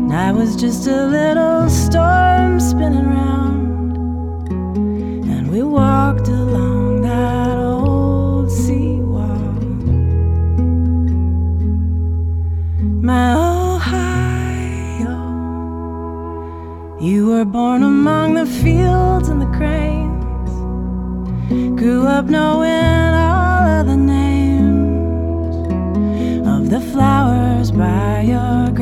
I was just a little storm spinning round, and we walked along that old seawall. My Ohio, you were born among the fields and the cranes, grew up knowing all of the names of the flowers by your grave.